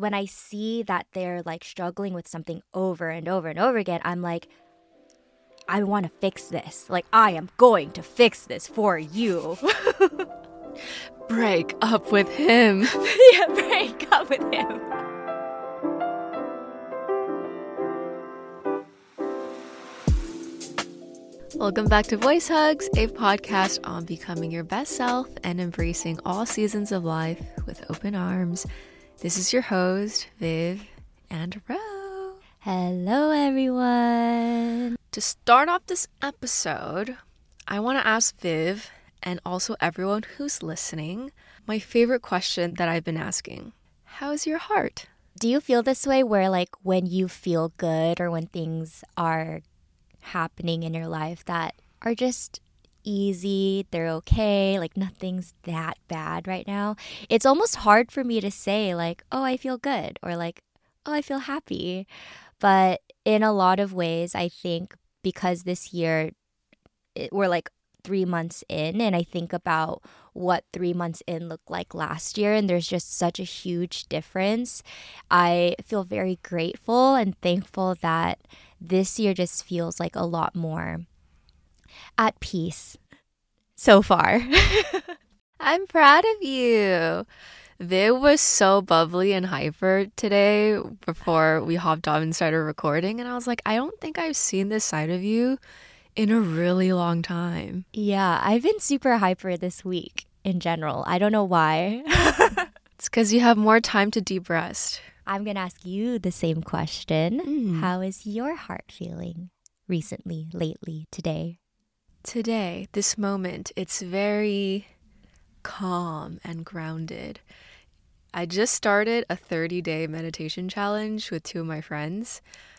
when I see that they're like struggling with something over and over and over again, I'm like, I want to fix this. Like, I am going to fix this for you. Break up with him. Yeah, break up with him. Welcome back to Voice Hugs, a podcast on becoming your best self and embracing all seasons of life with open arms. This is your host, Viv and Ro. Hello, everyone. To start off this episode, I want to ask Viv and also everyone who's listening my favorite question that I've been asking. How's your heart? Do you feel this way where like when you feel good or when things are happening in your life that are just easy, they're okay, like nothing's that bad right now? It's almost hard for me to say like, oh, I feel good, or like, oh, I feel happy. But in a lot of ways, I think because this year we're like 3 months in, and I think about what 3 months in looked like last year, and there's just such a huge difference. I feel very grateful and thankful that this year just feels like a lot more at peace so far. I'm proud of you. Viv was so bubbly and hyper today before we hopped on and started recording, and I was like, I don't think I've seen this side of you in a really long time. Yeah, I've been super hyper this week in general. I don't know why. It's because you have more time to deep rest. I'm going to ask you the same question. How is your heart feeling recently, lately, today? Today, this moment, it's very calm and grounded. I just started a 30-day meditation challenge with 2 of my friends,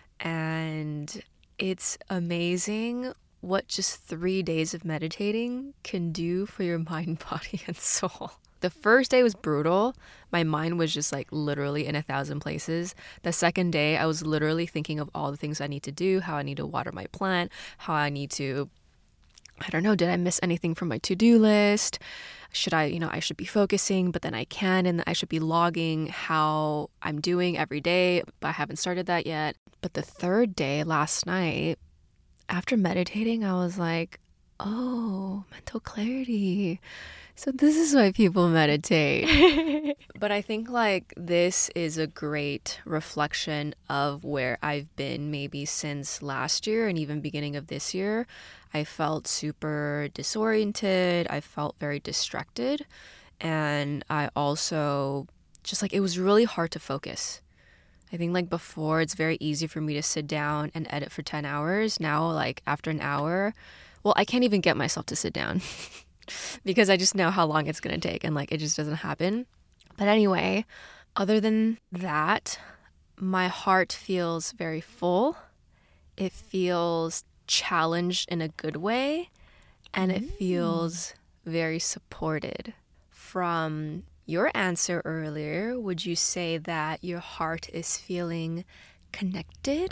and it's amazing what just 3 days of meditating can do for your mind, body, and soul. The first day was brutal. My mind was just like literally in 1,000 places. The second day, I was literally thinking of all the things I need to do, how I need to water my plant, how I need to, I don't know, did I miss anything from my to-do list? Should I should be focusing, but then I can, and I should be logging how I'm doing every day, but I haven't started that yet. But the third day, last night, after meditating, I was like, oh, mental clarity. So this is why people meditate. But I think like this is a great reflection of where I've been maybe since last year and even beginning of this year. I felt super disoriented. I felt very distracted. And I also just like, it was really hard to focus. I think like before it's very easy for me to sit down and edit for 10 hours. Now like after an hour, well, I can't even get myself to sit down. Because I just know how long it's going to take and like it just doesn't happen. But anyway, other than that, my heart feels very full. It feels challenged in a good way, and it feels very supported. From your answer earlier, would you say that your heart is feeling connected?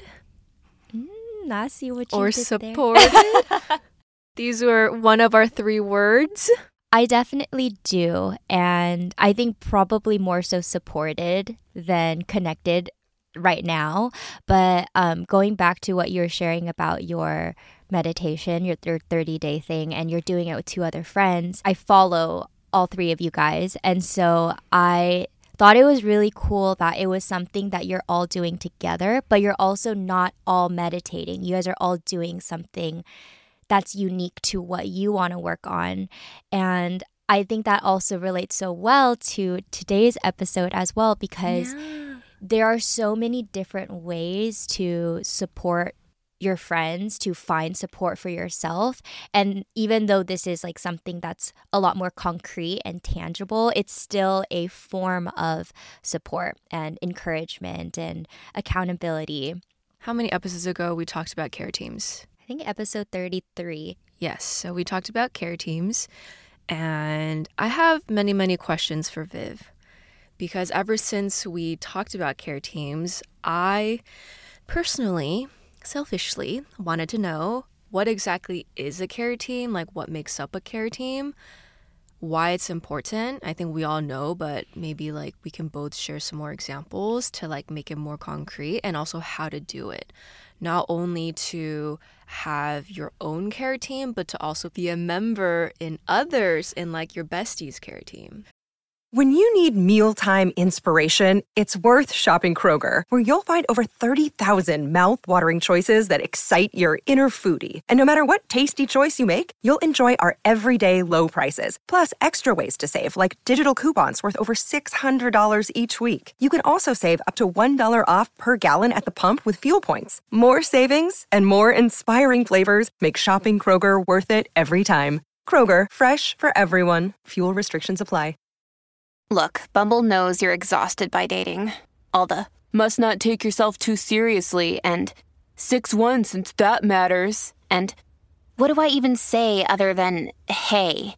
I see what you or did supported? there. These were one of our 3 words. I definitely do. And I think probably more so supported than connected right now. But going back to what you're sharing about your meditation, your 30-day thing, and you're doing it with 2 other friends, I follow all 3 of you guys. And so I thought it was really cool that it was something that you're all doing together, but you're also not all meditating. You guys are all doing something that's unique to what you want to work on. And I think that also relates so well to today's episode as well, because there are so many different ways to support your friends, to find support for yourself. And even though this is like something that's a lot more concrete and tangible, it's still a form of support and encouragement and accountability. How many episodes ago we talked about care teams? I think episode 33. Yes, so we talked about care teams, and I have many, many questions for Viv, because ever since we talked about care teams, I personally, selfishly, wanted to know what exactly is a care team, like what makes up a care team, why it's important, I think we all know, but maybe like we can both share some more examples to like make it more concrete, and also how to do it. Not only to have your own care team, but to also be a member in others in like your bestie's care team. When you need mealtime inspiration, it's worth shopping Kroger, where you'll find over 30,000 mouth-watering choices that excite your inner foodie. And no matter what tasty choice you make, you'll enjoy our everyday low prices, plus extra ways to save, like digital coupons worth over $600 each week. You can also save up to $1 off per gallon at the pump with fuel points. More savings and more inspiring flavors make shopping Kroger worth it every time. Kroger, fresh for everyone. Fuel restrictions apply. Look, Bumble knows you're exhausted by dating. All the, must not take yourself too seriously, and 6'1" since that matters, and what do I even say other than, hey?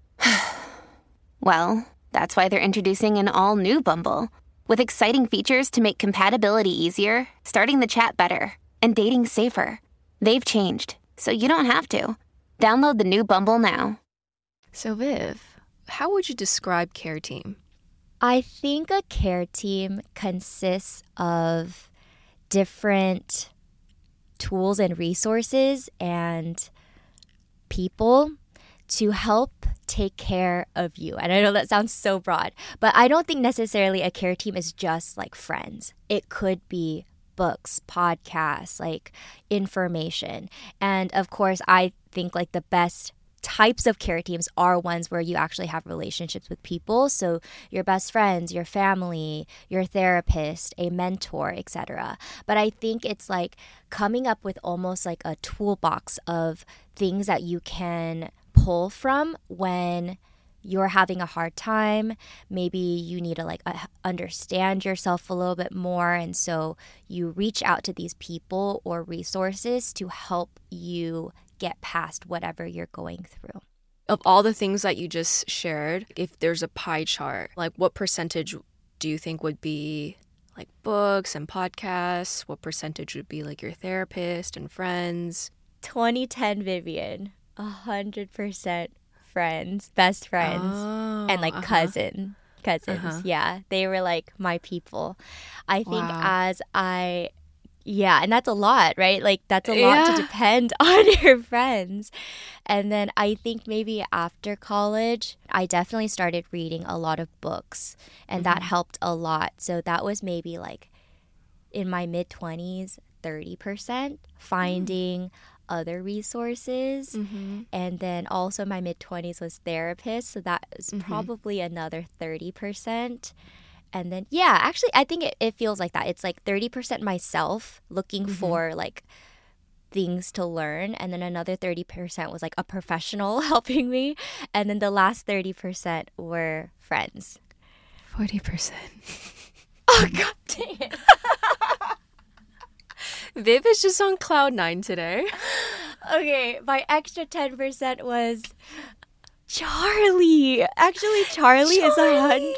Well, that's why they're introducing an all-new Bumble, with exciting features to make compatibility easier, starting the chat better, and dating safer. They've changed, so you don't have to. Download the new Bumble now. So Viv, how would you describe care team? I think a care team consists of different tools and resources and people to help take care of you. And I know that sounds so broad, but I don't think necessarily a care team is just like friends. It could be books, podcasts, like information. And of course, I think like the best types of care teams are ones where you actually have relationships with people. So your best friends, your family, your therapist, a mentor, etc. But I think it's like coming up with almost like a toolbox of things that you can pull from when you're having a hard time. Maybe you need to like understand yourself a little bit more. And so you reach out to these people or resources to help you get past whatever you're going through. Of all the things that you just shared, if there's a pie chart, like what percentage do you think would be like books and podcasts? What percentage would be like your therapist and friends? 2010 Vivian, 100% friends, best friends, and like cousins. Yeah, they were like my people. I think and that's a lot, right? Like that's a lot to depend on your friends. And then I think maybe after college, I definitely started reading a lot of books, and that helped a lot. So that was maybe like in my mid-20s, 30%, finding other resources. And then also my mid-20s was therapist, so that was probably another 30%. And then, yeah, actually, I think it feels like that. It's like 30% myself looking for like things to learn. And then another 30% was like a professional helping me. And then the last 30% were friends. 40%. Oh, God dang it. Viv is just on cloud 9 today. Okay, my extra 10% was Charlie. Actually, Charlie is 100.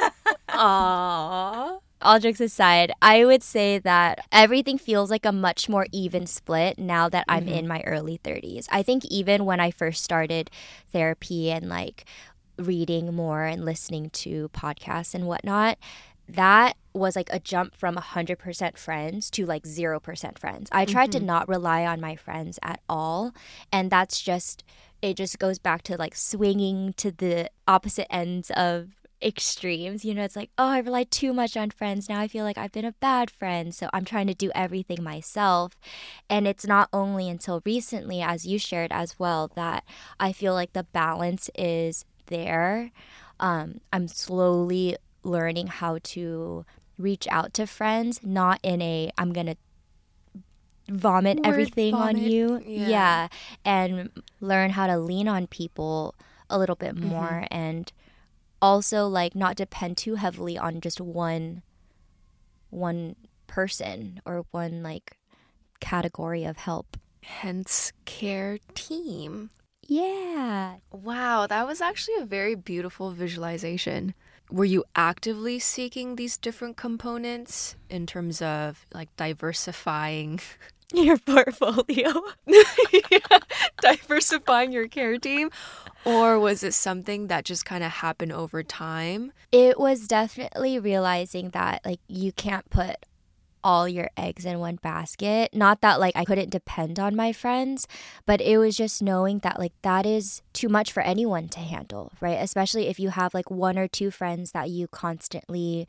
Aww. All jokes aside, I would say that everything feels like a much more even split now that I'm in my early 30s. I think even when I first started therapy and like reading more and listening to podcasts and whatnot, that was like a jump from 100% friends to like 0% friends. I tried to not rely on my friends at all. And that's just, it just goes back to like swinging to the opposite ends of extremes. You know, it's like, oh, I relied too much on friends. Now I feel like I've been a bad friend. So I'm trying to do everything myself. And it's not only until recently, as you shared as well, that I feel like the balance is there. I'm slowly learning how to reach out to friends, not in a I'm gonna vomit everything on you. Yeah. And learn how to lean on people a little bit more, and also like not depend too heavily on just one person or one like category of help. Hence care team. Yeah. Wow, that was actually a very beautiful visualization. Were you actively seeking these different components in terms of like diversifying Your portfolio. Yeah, diversifying your care team? Or was it something that just kind of happened over time? It was definitely realizing that like you can't put all your eggs in one basket. Not that like I couldn't depend on my friends, but it was just knowing that like that is too much for anyone to handle, right? Especially if you have like one or two friends that you constantly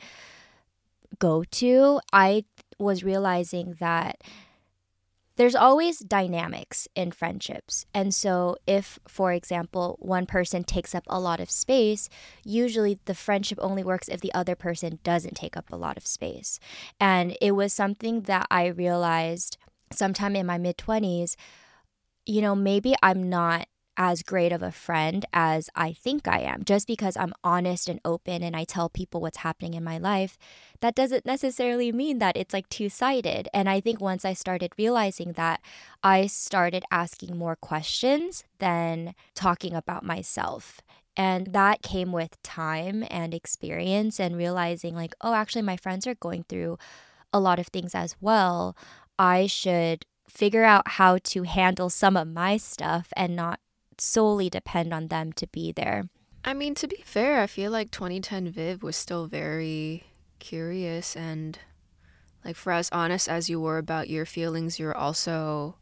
go to. I was realizing that there's always dynamics in friendships. And so if, for example, one person takes up a lot of space, usually the friendship only works if the other person doesn't take up a lot of space. And it was something that I realized sometime in my mid-20s, you know, maybe I'm not as great of a friend as I think I am. Just because I'm honest and open and I tell people what's happening in my life, that doesn't necessarily mean that it's like two-sided. And I think once I started realizing that, I started asking more questions than talking about myself. And that came with time and experience and realizing like, oh, actually my friends are going through a lot of things as well. I should figure out how to handle some of my stuff and not solely depend on them to be there. I mean, to be fair, I feel like 2010 Viv was still very curious, and like for as honest as you were about your feelings, you're also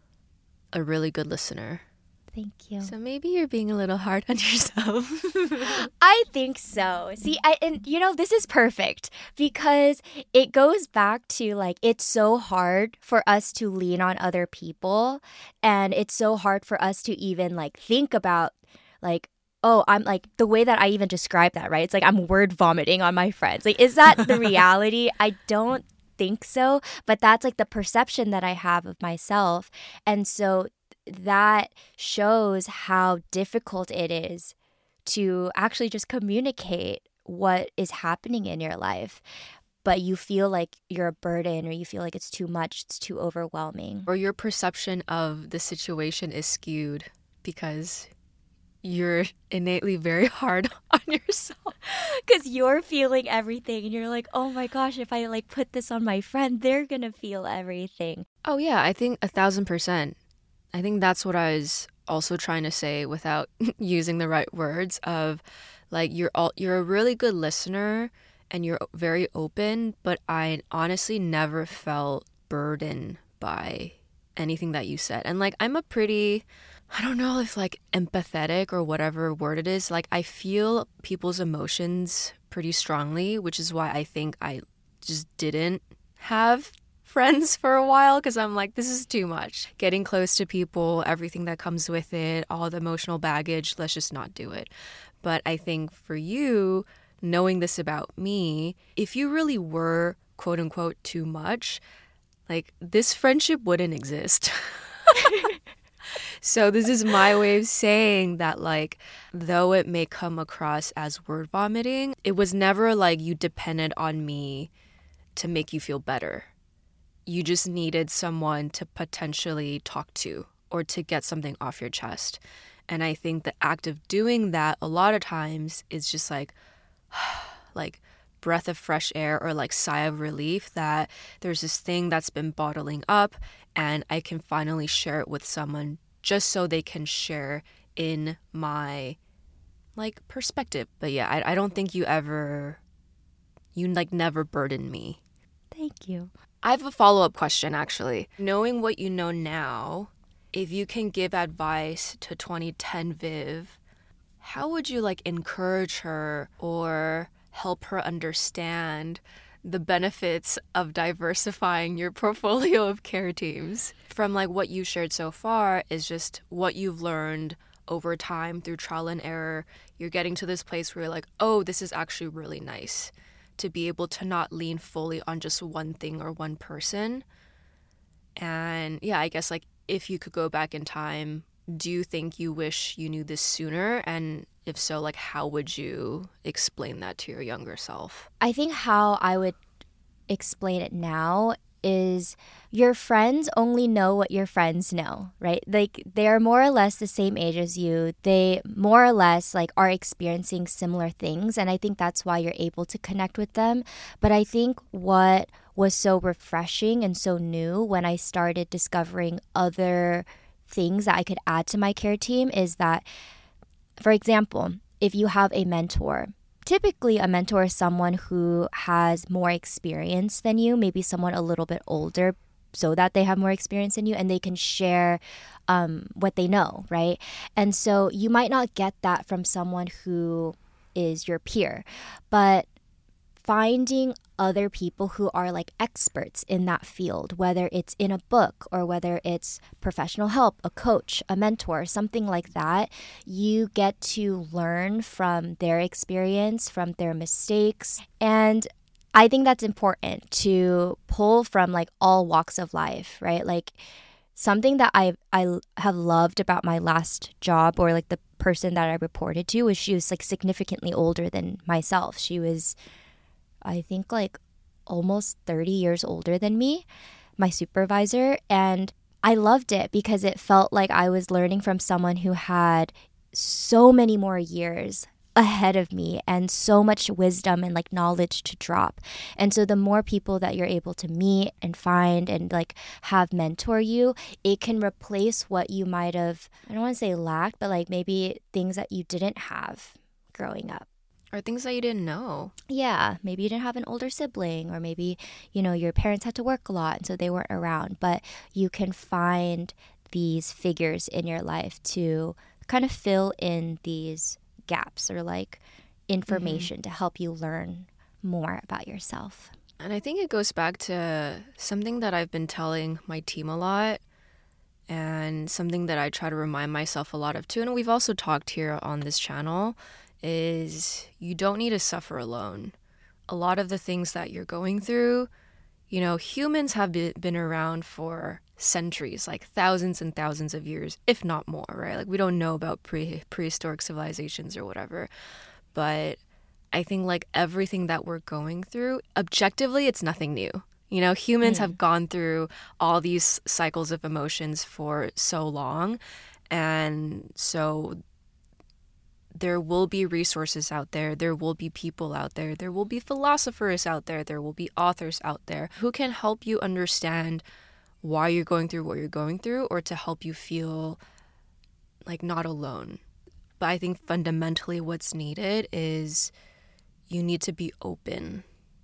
a really good listener. Thank you. So maybe you're being a little hard on yourself. I think so. See, and you know, this is perfect because it goes back to like, it's so hard for us to lean on other people. And it's so hard for us to even like think about like, oh, I'm like the way that I even describe that, right? It's like I'm word vomiting on my friends. Like, is that the reality? I don't think so. But that's like the perception that I have of myself. And so that shows how difficult it is to actually just communicate what is happening in your life, but you feel like you're a burden or you feel like it's too much, it's too overwhelming. Or your perception of the situation is skewed because you're innately very hard on yourself. Because you're feeling everything and you're like, oh my gosh, if I like put this on my friend, they're gonna feel everything. Oh yeah, I think 1,000%. I think that's what I was also trying to say without using the right words of like you're a really good listener and you're very open, but I honestly never felt burdened by anything that you said. And like I'm a pretty, I don't know if like empathetic or whatever word it is, like I feel people's emotions pretty strongly, which is why I think I just didn't have friends for a while because I'm like, this is too much. Getting close to people, everything that comes with it, all the emotional baggage, let's just not do it. But I think for you, knowing this about me, if you really were quote unquote too much, like this friendship wouldn't exist. So this is my way of saying that like, though it may come across as word vomiting, it was never like you depended on me to make you feel better. You just needed someone to potentially talk to or to get something off your chest. And I think the act of doing that a lot of times is just like breath of fresh air or like sigh of relief that there's this thing that's been bottling up and I can finally share it with someone just so they can share in my like perspective. But yeah, I don't think you like never burden me. Thank you. I have a follow-up question, actually. Knowing what you know now, if you can give advice to 2010 Viv, how would you like encourage her or help her understand the benefits of diversifying your portfolio of care teams? From like what you shared so far is just what you've learned over time through trial and error. You're getting to this place where you're like, oh, this is actually really nice to be able to not lean fully on just one thing or one person. And yeah, I guess like if you could go back in time, do you think you wish you knew this sooner? And if so, like how would you explain that to your younger self? I think how I would explain it now is your friends only know what your friends know, right? Like they are more or less the same age as you. They more or less like are experiencing similar things. And I think that's why you're able to connect with them. But I think what was so refreshing and so new when I started discovering other things that I could add to my care team is that, for example, if you have a mentor, typically a mentor is someone who has more experience than you, maybe someone a little bit older so that they have more experience than you and they can share what they know, right? And so you might not get that from someone who is your peer, but finding other people who are like experts in that field, whether it's in a book or whether it's professional help, a coach, a mentor, something like that, you get to learn from their experience, from their mistakes. And I think that's important to pull from like all walks of life, right? Like something that I have loved about my last job, or like the person that I reported to, was she was like significantly older than myself. She was, I think, like almost 30 years older than me, my supervisor. And I loved it because it felt like I was learning from someone who had so many more years ahead of me and so much wisdom and like knowledge to drop. And so the more people that you're able to meet and find and like have mentor you, it can replace what you might have, I don't want to say lacked, but like maybe things that you didn't have growing up. Or things that you didn't know. Yeah, maybe you didn't have an older sibling, or maybe, you know, your parents had to work a lot and so they weren't around. But you can find these figures in your life to kind of fill in these gaps or like information to help you learn more about yourself. And I think it goes back to something that I've been telling my team a lot, and something that I try to remind myself a lot of too, and we've also talked here on this channel, is you don't need to suffer alone. A lot of the things that you're going through, you know, humans have been around for centuries, like thousands and thousands of years, if not more, right? Like we don't know about prehistoric civilizations or whatever. But I think like everything that we're going through, objectively, it's nothing new. You know, humans have gone through all these cycles of emotions for so long. And so there will be resources out there. There will be people out there. There will be philosophers out there. There will be authors out there who can help you understand why you're going through what you're going through, or to help you feel like not alone. But I think fundamentally what's needed is you need to be open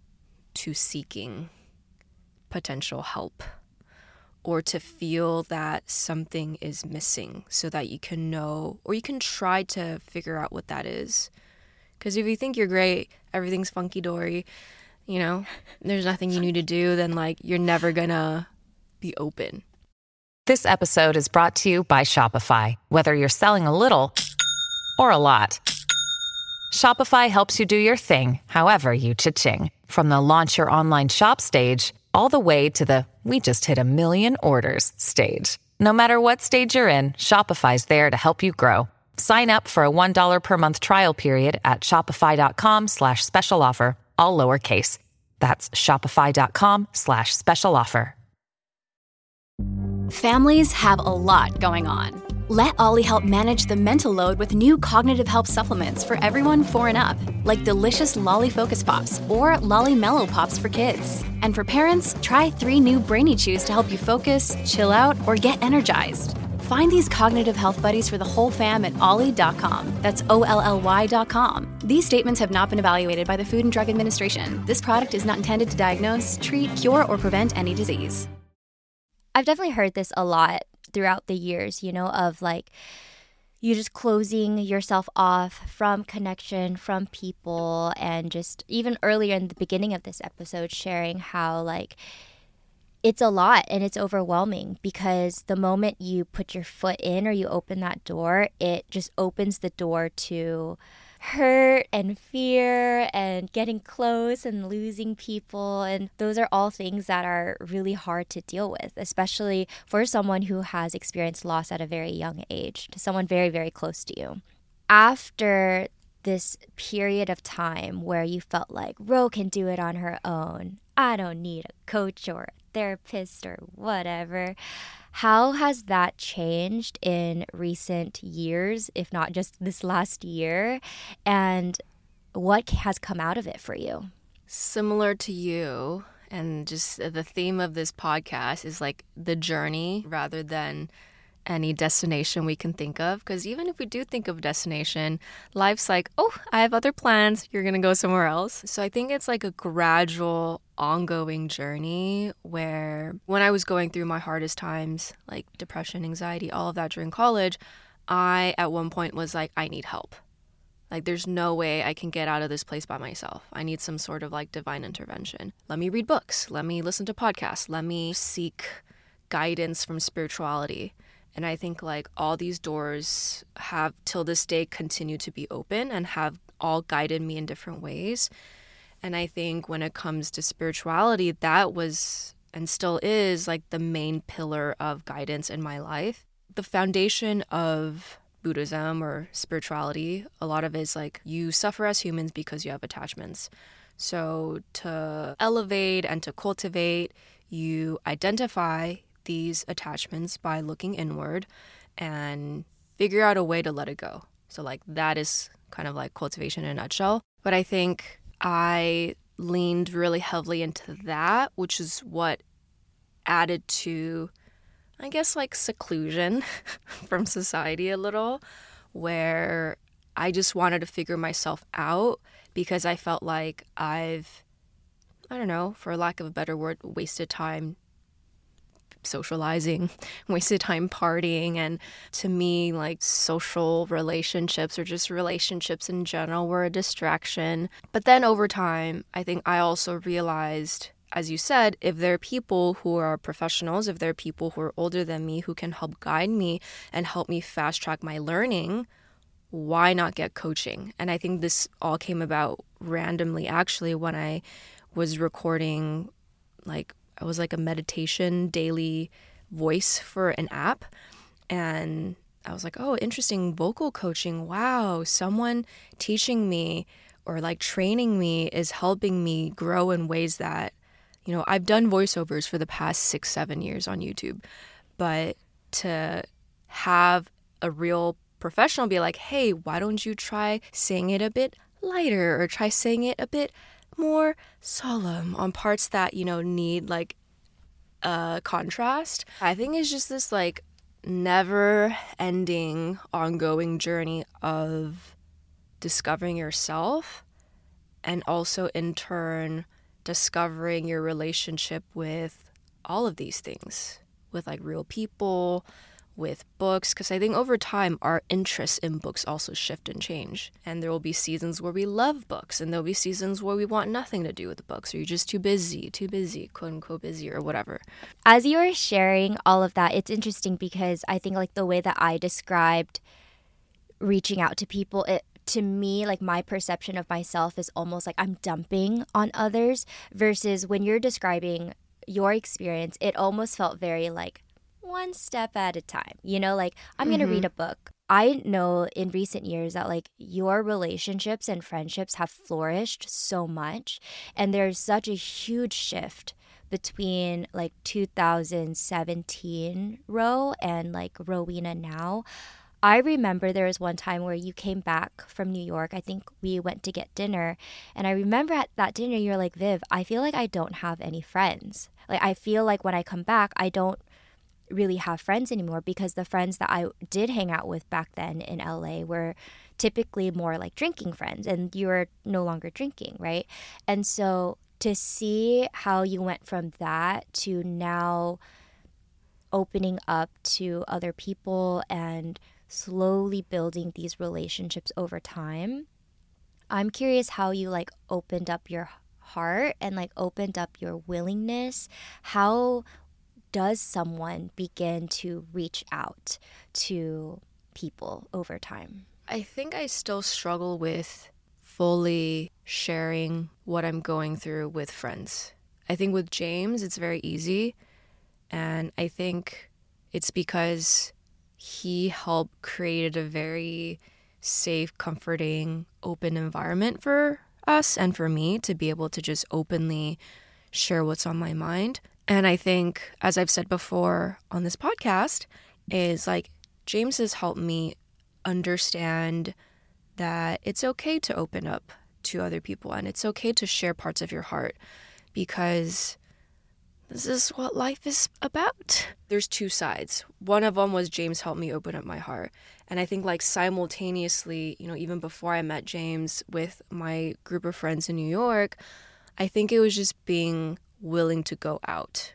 to seeking potential help, or to feel that something is missing so that you can know, or you can try to figure out what that is. Because if you think you're great, everything's funky-dory, you know, there's nothing you need to do, then like you're never gonna be open. This episode is brought to you by Shopify. Whether you're selling a little or a lot, Shopify helps you do your thing, however you cha-ching. From the launch your online shop stage, all the way to the we just hit 1 million orders stage. No matter what stage you're in, Shopify's there to help you grow. Sign up for a $1 per month trial period at shopify.com/special offer, all lowercase. That's shopify.com/special offer. Families have a lot going on. Let Ollie help manage the mental load with new cognitive help supplements for everyone 4 and up, like delicious Lolly Focus Pops or Lolly Mellow Pops for kids. And for parents, try 3 new Brainy Chews to help you focus, chill out, or get energized. Find these cognitive health buddies for the whole fam at ollie.com. That's OLLY.com. These statements have not been evaluated by the Food and Drug Administration. This product is not intended to diagnose, treat, cure, or prevent any disease. I've definitely heard this a lot throughout the years, you know, of like you just closing yourself off from connection, from people, and just even earlier in the beginning of this episode sharing how like it's a lot and it's overwhelming, because the moment you put your foot in or you open that door, it just opens the door to hurt and fear and getting close and losing people. And those are all things that are really hard to deal with, especially for someone who has experienced loss at a very young age, to someone very, very close to you. After this period of time where you felt like Ro can do it on her own, I don't need a coach or a therapist or whatever, how has that changed in recent years, if not just this last year? And what has come out of it for you? Similar to you, And just the theme of this podcast is like the journey rather than any destination we can think of. Because even if we do think of destination, life's like, oh, I have other plans. You're going to go somewhere else. So I think it's like a gradual, ongoing journey where when I was going through my hardest times, like depression, anxiety, all of that during college, I at one point was like, I need help. Like, there's no way I can get out of this place by myself. I need some sort of like divine intervention. Let me read books. Let me listen to podcasts. Let me seek guidance from spirituality. And I think like all these doors have till this day continued to be open and have all guided me in different ways. And I think when it comes to spirituality, that was and still is like the main pillar of guidance in my life. The foundation of Buddhism or spirituality, a lot of it is like you suffer as humans because you have attachments. So to elevate and to cultivate, you identify these attachments by looking inward and figure out a way to let it go. So like that is kind of like cultivation in a nutshell. But I think I leaned really heavily into that, which is what added to, I guess, like seclusion from society a little, where I just wanted to figure myself out because I felt like I don't know, for lack of a better word, wasted time socializing, wasted time partying. And to me, like social relationships or just relationships in general were a distraction. But then over time, I think I also realized, as you said, if there are people who are professionals, if there are people who are older than me who can help guide me and help me fast track my learning, why not get coaching? And I think this all came about randomly, actually, when I was recording, like, I was like a meditation daily voice for an app. And I was like, oh, interesting, vocal coaching. Wow, someone teaching me or like training me is helping me grow in ways that, you know, I've done voiceovers for the past 6-7 years on YouTube. But to have a real professional be like, hey, why don't you try saying it a bit lighter or try saying it a bit more solemn on parts that, you know, need like a contrast. I think it's just this like never ending ongoing journey of discovering yourself and also in turn discovering your relationship with all of these things, with like real people, with books, because I think over time our interests in books also shift and change. And there will be seasons where we love books, and there'll be seasons where we want nothing to do with the books, or you're just too busy, quote unquote busy, or whatever. As you were sharing all of that, it's interesting because I think like the way that I described reaching out to people, to me, like my perception of myself is almost like I'm dumping on others, versus when you're describing your experience, it almost felt very like one step at a time, you know, like I'm going to read a book. I know in recent years that like your relationships and friendships have flourished so much. And there's such a huge shift between like 2017 Ro and like Rowena now. I remember there was one time where you came back from New York. I think we went to get dinner. And I remember at that dinner, you're like, Viv, I feel like I don't have any friends. Like, I feel like when I come back, I don't really have friends anymore, because the friends that I did hang out with back then in LA were typically more like drinking friends, and you're no longer drinking, right? And so to see how you went from that to now opening up to other people and slowly building these relationships over time, I'm curious how you like opened up your heart and like opened up your willingness. How does someone begin to reach out to people over time? I think I still struggle with fully sharing what I'm going through with friends. I think with James, it's very easy. And I think it's because he helped create a very safe, comforting, open environment for us and for me to be able to just openly share what's on my mind. And I think, as I've said before on this podcast, is like James has helped me understand that it's okay to open up to other people and it's okay to share parts of your heart, because this is what life is about. There's two sides. One of them was James helped me open up my heart. And I think like simultaneously, even before I met James with my group of friends in New York, I think it was just being willing to go out.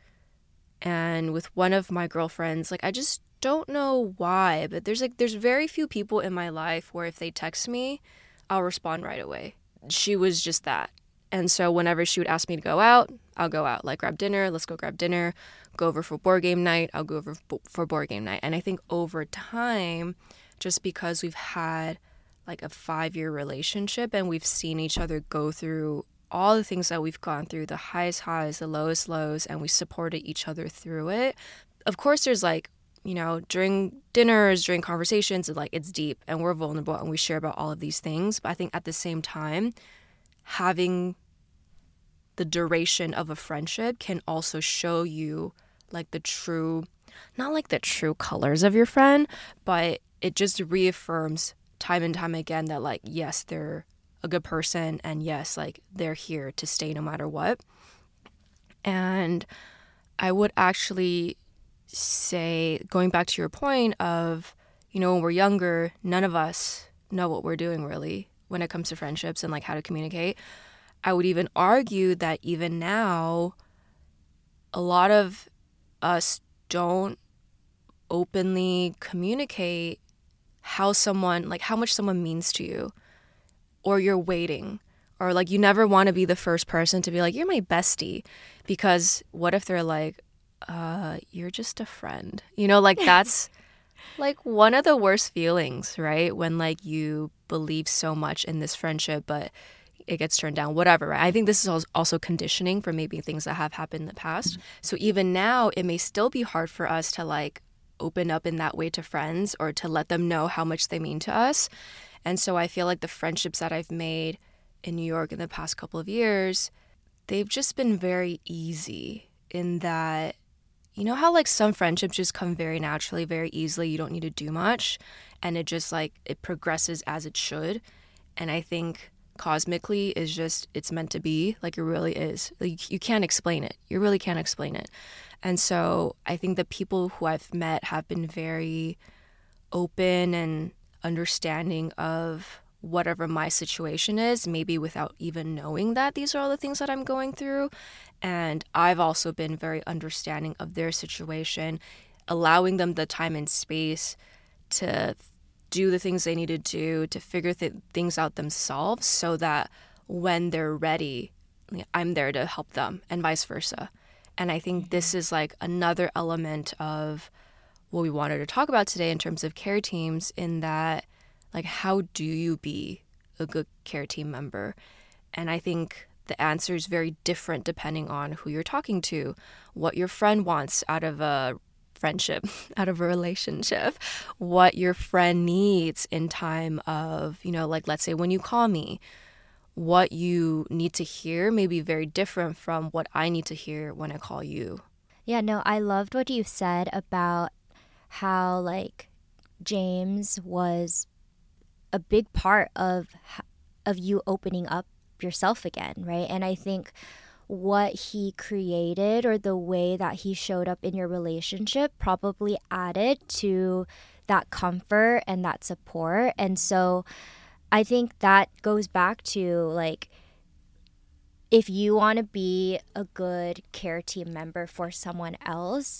And with one of my girlfriends, like I just don't know why, but there's very few people in my life where if they text me, I'll respond right away. She was just that. And so whenever she would ask me to go out, I'll go out. Like grab dinner, let's go grab dinner. Go over for board game night, I'll go over for board game night. And I think over time, just because we've had like a 5-year relationship and we've seen each other go through all the things that we've gone through, the highest highs, the lowest lows, and we supported each other through it. Of course, there's like, during dinners, during conversations, like it's deep and we're vulnerable and we share about all of these things. But I think at the same time, having the duration of a friendship can also show you like the true, not like the true colors of your friend, but it just reaffirms time and time again that like, yes, they're a good person and yes, like they're here to stay no matter what. And I would actually say, going back to your point of, when we're younger, none of us know what we're doing really when it comes to friendships and like how to communicate. I would even argue that even now, a lot of us don't openly communicate how much someone means to you, or you're waiting, or like you never want to be the first person to be like, you're my bestie, because what if they're like, you're just a friend, like that's like one of the worst feelings, right? When like you believe so much in this friendship, but it gets turned down, whatever, right? I think this is also conditioning for maybe things that have happened in the past. So even now, it may still be hard for us to like open up in that way to friends or to let them know how much they mean to us. And so I feel like the friendships that I've made in New York in the past couple of years, they've just been very easy in that, how like some friendships just come very naturally, very easily. You don't need to do much. And it just like, it progresses as it should. And I think cosmically is just, it's meant to be, like it really is. Like you can't explain it. You really can't explain it. And so I think the people who I've met have been very open and understanding of whatever my situation is, maybe without even knowing that these are all the things that I'm going through. And I've also been very understanding of their situation, allowing them the time and space to do the things they need to do, to figure things out themselves, so that when they're ready, I'm there to help them, and vice versa. And I think this is like another element of what we wanted to talk about today in terms of care teams, in that like, how do you be a good care team member? And I think the answer is very different depending on who you're talking to, what your friend wants out of a friendship, out of a relationship, what your friend needs in time of, like let's say when you call me, what you need to hear may be very different from what I need to hear when I call you. Yeah, no, I loved what you said about how like James was a big part of you opening up yourself again, right? And I think what he created or the way that he showed up in your relationship probably added to that comfort and that support. And so I think that goes back to like, if you want to be a good care team member for someone else,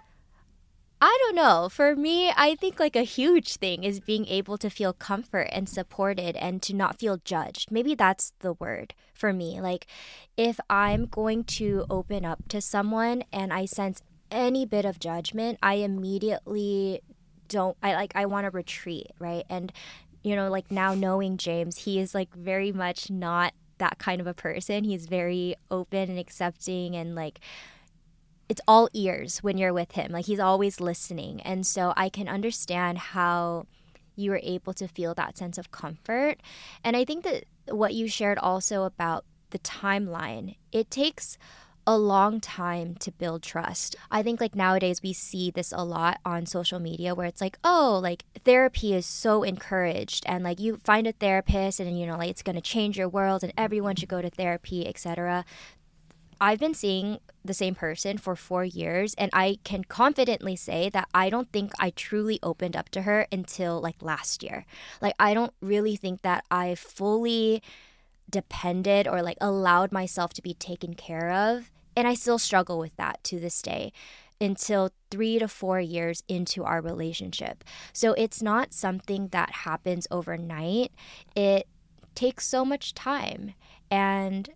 I don't know. For me, I think like a huge thing is being able to feel comfort and supported and to not feel judged. Maybe that's the word for me. Like if I'm going to open up to someone and I sense any bit of judgment, I immediately I want to retreat, right? And like now knowing James, he is like very much not that kind of a person. He's very open and accepting, and like it's all ears when you're with him. Like he's always listening. And so I can understand how you were able to feel that sense of comfort. And I think that what you shared also about the timeline, it takes a long time to build trust. I think like nowadays we see this a lot on social media where it's like, oh, like therapy is so encouraged, and like you find a therapist and like it's going to change your world and everyone should go to therapy, etc. I've been seeing the same person for 4 years, and I can confidently say that I don't think I truly opened up to her until like last year. Like, I don't really think that I fully depended or like allowed myself to be taken care of. And I still struggle with that to this day until 3 to 4 years into our relationship. So it's not something that happens overnight. It takes so much time. And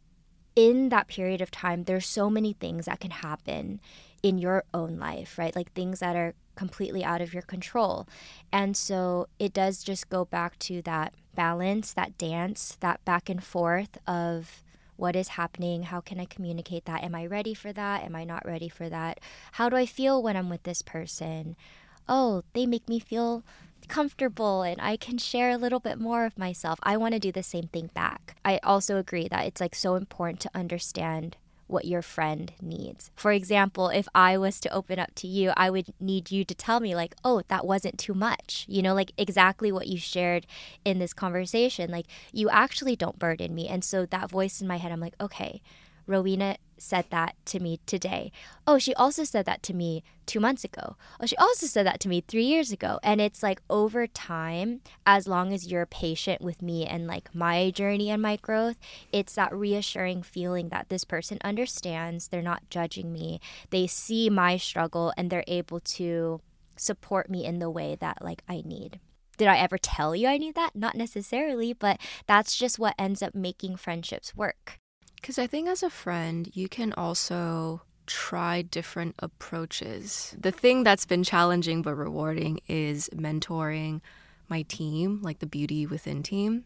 in that period of time, there's so many things that can happen in your own life, right? Like things that are completely out of your control. And so it does just go back to that balance, that dance, that back and forth of what is happening? How can I communicate that? Am I ready for that? Am I not ready for that? How do I feel when I'm with this person? Oh, they make me feel comfortable and I can share a little bit more of myself. I want to do the same thing back. I also agree that it's like so important to understand what your friend needs. For example, if I was to open up to you, I would need you to tell me like, oh, that wasn't too much. You know, like exactly what you shared in this conversation. Like, you actually don't burden me. And so that voice in my head, I'm like, okay, Rowena said that to me today. Oh, she also said that to me 2 months ago. Oh, she also said that to me 3 years ago. And it's like over time, as long as you're patient with me and like my journey and my growth, it's that reassuring feeling that this person understands, they're not judging me, they see my struggle and they're able to support me in the way that like I need. Did I ever tell you I need that? Not necessarily, but that's just what ends up making friendships work. Because I think as a friend, you can also try different approaches. The thing that's been challenging but rewarding is mentoring my team, like the Beauty Within team.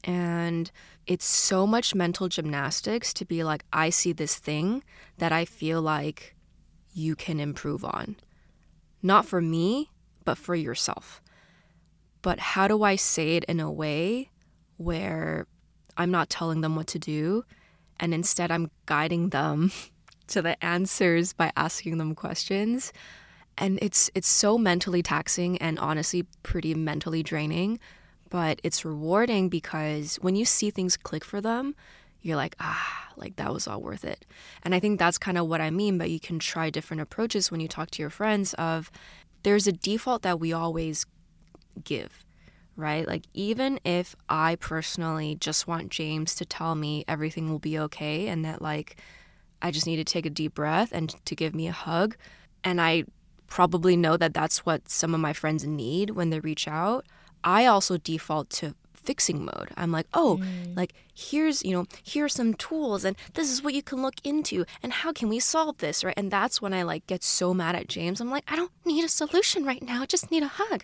And it's so much mental gymnastics to be like, I see this thing that I feel like you can improve on. Not for me, but for yourself. But how do I say it in a way where I'm not telling them what to do, and instead I'm guiding them to the answers by asking them questions? And it's so mentally taxing and honestly pretty mentally draining, but it's rewarding because when you see things click for them, you're like, like that was all worth it. And I think that's kind of what I mean, but you can try different approaches when you talk to your friends of there's a default that we always give, right? Like, even if I personally just want James to tell me everything will be okay and that like I just need to take a deep breath and to give me a hug, and I probably know that that's what some of my friends need when they reach out, I also default to fixing mode. I'm like, like here's some tools and this is what you can look into and how can we solve this, right? And that's when I like get so mad at James. I'm like, I don't need a solution right now. I just need a hug.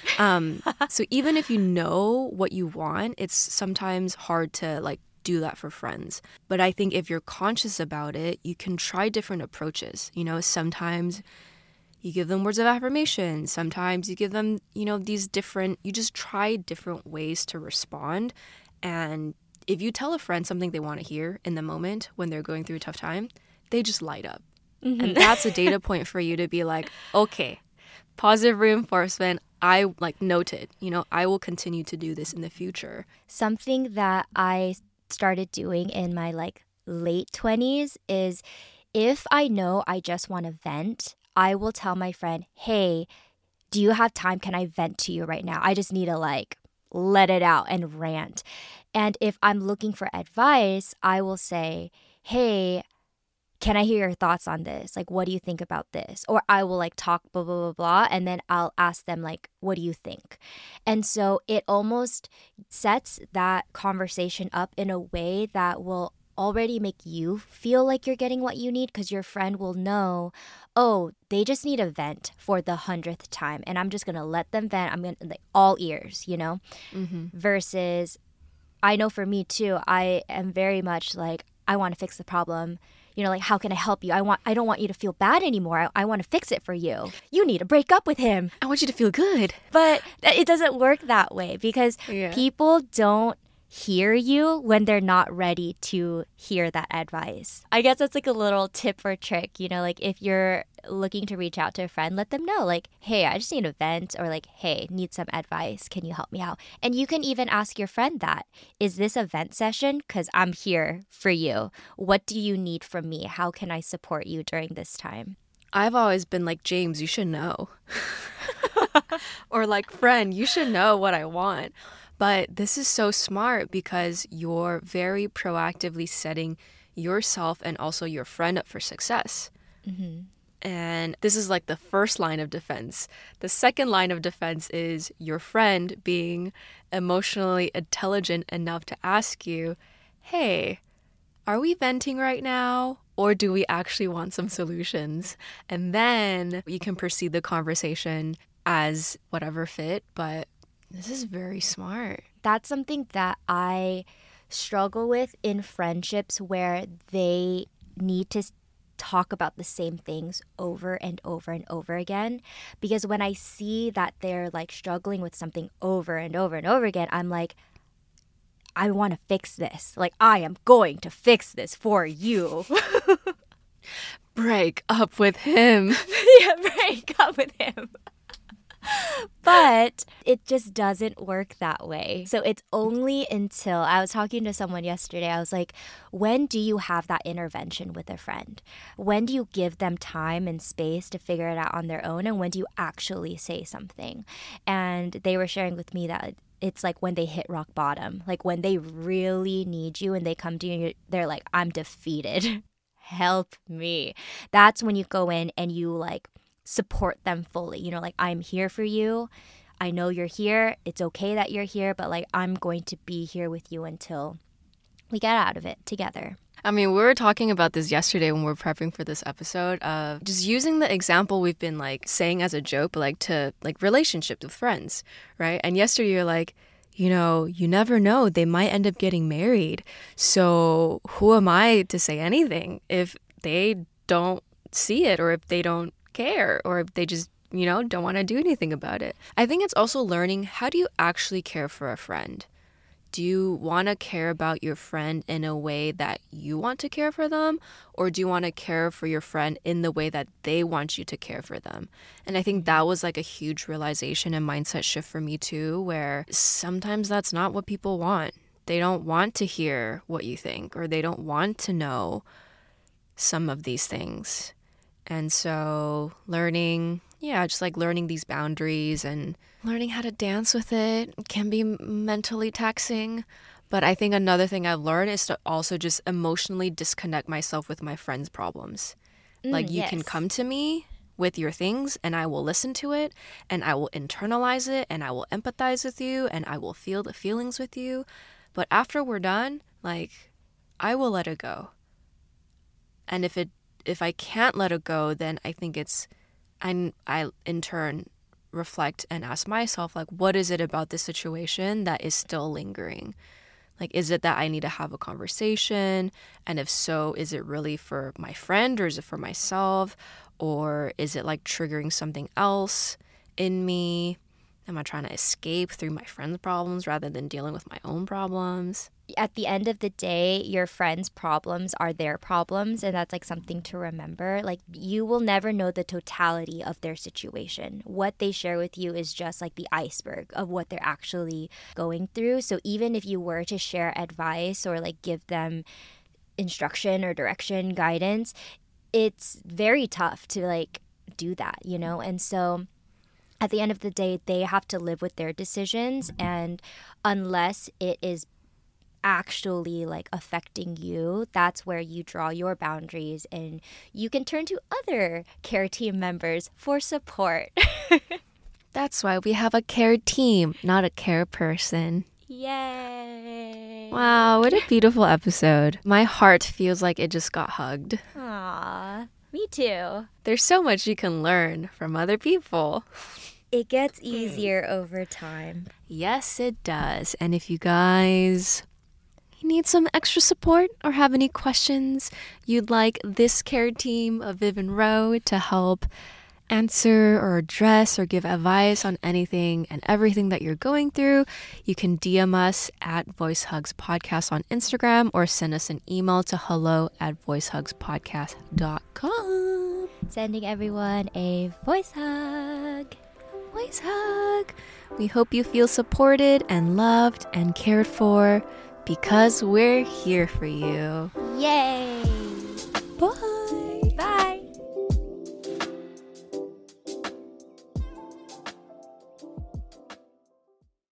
So even if you know what you want, it's sometimes hard to like do that for friends. But I think if you're conscious about it, you can try different approaches. You know, sometimes you give them words of affirmation. Sometimes you give them, you just try different ways to respond. And if you tell a friend something they want to hear in the moment when they're going through a tough time, they just light up. Mm-hmm. And that's a data point for you to be like, okay, positive reinforcement. I like noted, I will continue to do this in the future. Something that I started doing in my like late 20s is if I know I just want to vent, I will tell my friend, hey, do you have time? Can I vent to you right now? I just need to like let it out and rant. And if I'm looking for advice, I will say, hey, can I hear your thoughts on this? Like, what do you think about this? Or I will like talk blah, blah, blah, blah. And then I'll ask them like, what do you think? And so it almost sets that conversation up in a way that will already make you feel like you're getting what you need, because your friend will know, oh, they just need a vent for the 100th time and I'm just going to let them vent. I'm going to like all ears, Mm-hmm. Versus I know for me too, I am very much like, I want to fix the problem. Like, how can I help you? I don't want you to feel bad anymore. I want to fix it for you. You need to break up with him. I want you to feel good. But it doesn't work that way because people don't hear you when they're not ready to hear that advice. I guess that's like a little tip or trick, you know, like if you're looking to reach out to a friend, let them know like, hey, I just need a vent, or like, hey, need some advice. Can you help me out? And you can even ask your friend that, is this a vent session? Because I'm here for you. What do you need from me? How can I support you during this time? I've always been like, James, you should know. Or like, friend, you should know what I want. But this is so smart because you're very proactively setting yourself and also your friend up for success. And this is like the first line of defense. The second line of defense is your friend being emotionally intelligent enough to ask you, hey, are we venting right now? Or do we actually want some solutions? And then you can proceed the conversation as whatever fit. But this is very smart. That's something that I struggle with in friendships where they need to talk about the same things over and over and over again. Because when I see that they're like struggling with something over and over and over again, I'm like, I want to fix this. Like, I am going to fix this for you. Break up with him. Yeah, break up with him. But it just doesn't work that way. So it's only until I was talking to someone yesterday, I was like, when do you have that intervention with a friend? When do you give them time and space to figure it out on their own? And when do you actually say something? And they were sharing with me that it's like when they hit rock bottom, like when they really need you and they come to you, they're like, I'm defeated. Help me. That's when you go in and you like support them fully. You know, like, I'm here for you. I know you're here. It's okay that you're here, but like, I'm going to be here with you until we get out of it together. I mean, we were talking about this yesterday when we were prepping for this episode of just using the example we've been like saying as a joke, but like to like relationships with friends, right? And yesterday you're like, you know, you never know, they might end up getting married. So who am I to say anything if they don't see it, or if they don't care, or if they just, you know, don't want to do anything about it? I think it's also learning, how do you actually care for a friend? Do you want to care about your friend in a way that you want to care for them? Or do you want to care for your friend in the way that they want you to care for them? And I think that was like a huge realization and mindset shift for me too, where sometimes that's not what people want. They don't want to hear what you think, or they don't want to know some of these things. And so learning these boundaries and learning how to dance with it can be mentally taxing. But I think another thing I've learned is to also just emotionally disconnect myself with my friends' problems. Like, you can come to me with your things and I will listen to it and I will internalize it and I will empathize with you and I will feel the feelings with you. But after we're done, like, I will let it go. And if I can't let it go, then I think I in turn reflect and ask myself, like, what is it about this situation that is still lingering? Like, is it that I need to have a conversation? And if so, is it really for my friend, or is it for myself? Or is it like triggering something else in me? Am I trying to escape through my friend's problems rather than dealing with my own problems? At the end of the day, your friends' problems are their problems, and that's like something to remember. Like, you will never know the totality of their situation. What they share with you is just like the iceberg of what they're actually going through. So even if you were to share advice or like give them instruction or direction, guidance, it's very tough to like do that, you know? And so at the end of the day, they have to live with their decisions, and unless it is actually like affecting you, that's where you draw your boundaries and you can turn to other care team members for support. That's why we have a care team, not a care person. Yay! Wow, what a beautiful episode. My heart feels like it just got hugged. Aww, me too. There's so much you can learn from other people. It gets easier over time. Yes, it does. And if you guys need some extra support or have any questions you'd like this care team of Viv and Ro to help answer or address or give advice on anything and everything that you're going through, you can DM us at Voice Hugs Podcast on Instagram or send us an email to hello@voicehugspodcast.com. Sending everyone a voice hug. Voice hug. We hope you feel supported and loved and cared for because we're here for you. Yay! Bye.